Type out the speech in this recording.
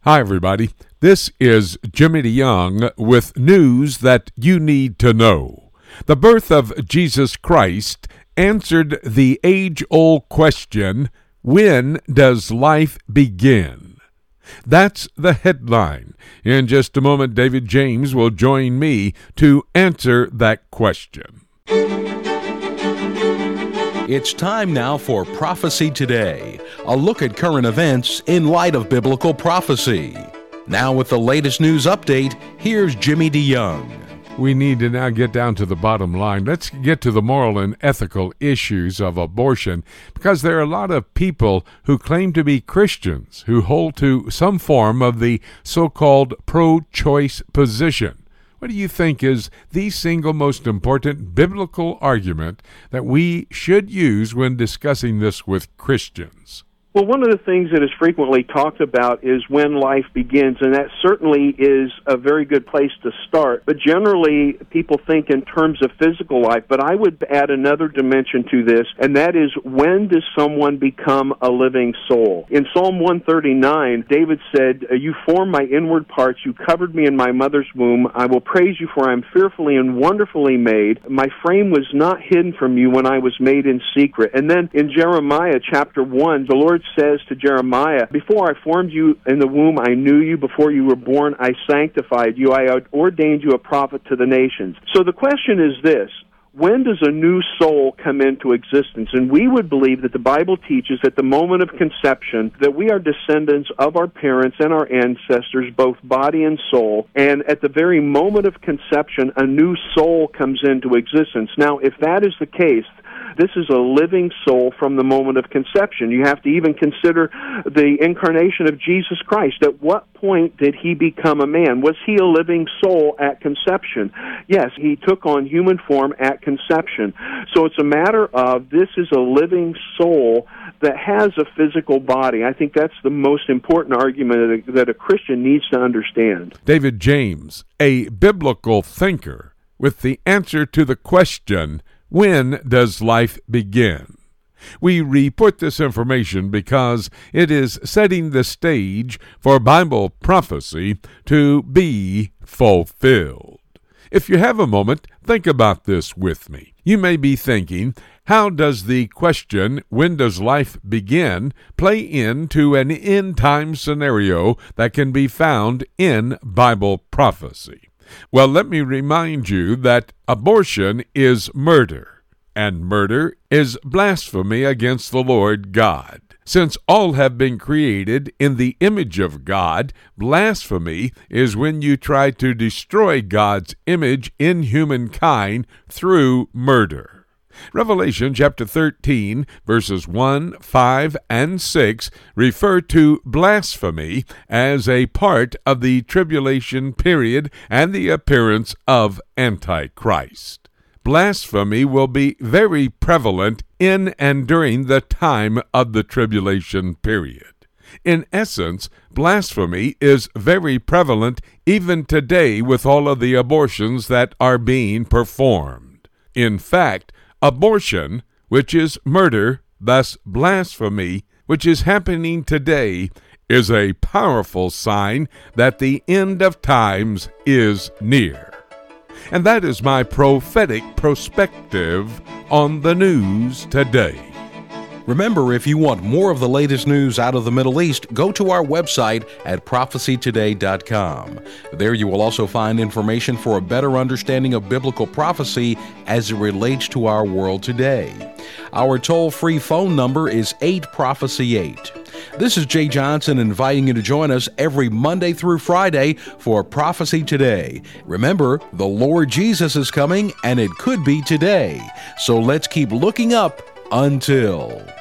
Hi, everybody. This is Jimmy DeYoung with news that you need to know. The birth of Jesus Christ answered the age-old question, when does life begin? That's the headline. In just a moment, David James will join me to answer that question. It's time now for Prophecy Today, a look at current events in light of biblical prophecy. Now with the latest news update, here's Jimmy DeYoung. We need to now get down to the bottom line. Let's get to the moral and ethical issues of abortion, because there are a lot of people who claim to be Christians who hold to some form of the so-called pro-choice position. What do you think is the single most important biblical argument that we should use when discussing this with Christians? Well, one of the things that is frequently talked about is when life begins, and that certainly is a very good place to start. But generally, people think in terms of physical life, but I would add another dimension to this, and that is, when does someone become a living soul? In Psalm 139, David said, "You formed my inward parts, you covered me in my mother's womb. I will praise you, for I am fearfully and wonderfully made. My frame was not hidden from you when I was made in secret." And then in Jeremiah chapter 1, the Lord says to Jeremiah, "Before I formed you in the womb, I knew you. Before you were born, I sanctified you. I ordained you a prophet to the nations." So the question is this: when does a new soul come into existence? And we would believe that the Bible teaches at the moment of conception that we are descendants of our parents and our ancestors, both body and soul, and at the very moment of conception, a new soul comes into existence. Now, if that is the case, this is a living soul from the moment of conception. You have to even consider the incarnation of Jesus Christ. At what point did he become a man? Was he a living soul at conception? Yes, he took on human form at conception. So it's a matter of, this is a living soul that has a physical body. I think that's the most important argument that a Christian needs to understand. David James, a biblical thinker, with the answer to the question, when does life begin? We report this information because it is setting the stage for Bible prophecy to be fulfilled. If you have a moment, think about this with me. You may be thinking, how does the question, when does life begin, play into an end-time scenario that can be found in Bible prophecy? Well, let me remind you that abortion is murder, and murder is blasphemy against the Lord God. Since all have been created in the image of God, blasphemy is when you try to destroy God's image in humankind through murder. Revelation chapter 13, verses 1, 5, and 6 refer to blasphemy as a part of the tribulation period and the appearance of Antichrist. Blasphemy will be very prevalent in and during the time of the tribulation period. In essence, blasphemy is very prevalent even today with all of the abortions that are being performed. In fact, abortion, which is murder, thus blasphemy, which is happening today, is a powerful sign that the end of times is near. And that is my prophetic perspective on the news today. Remember, if you want more of the latest news out of the Middle East, go to our website at prophecytoday.com. There you will also find information for a better understanding of biblical prophecy as it relates to our world today. Our toll-free phone number is 8-PROPHECY-8. This is Jay Johnson inviting you to join us every Monday through Friday for Prophecy Today. Remember, the Lord Jesus is coming, and it could be today. So let's keep looking up until...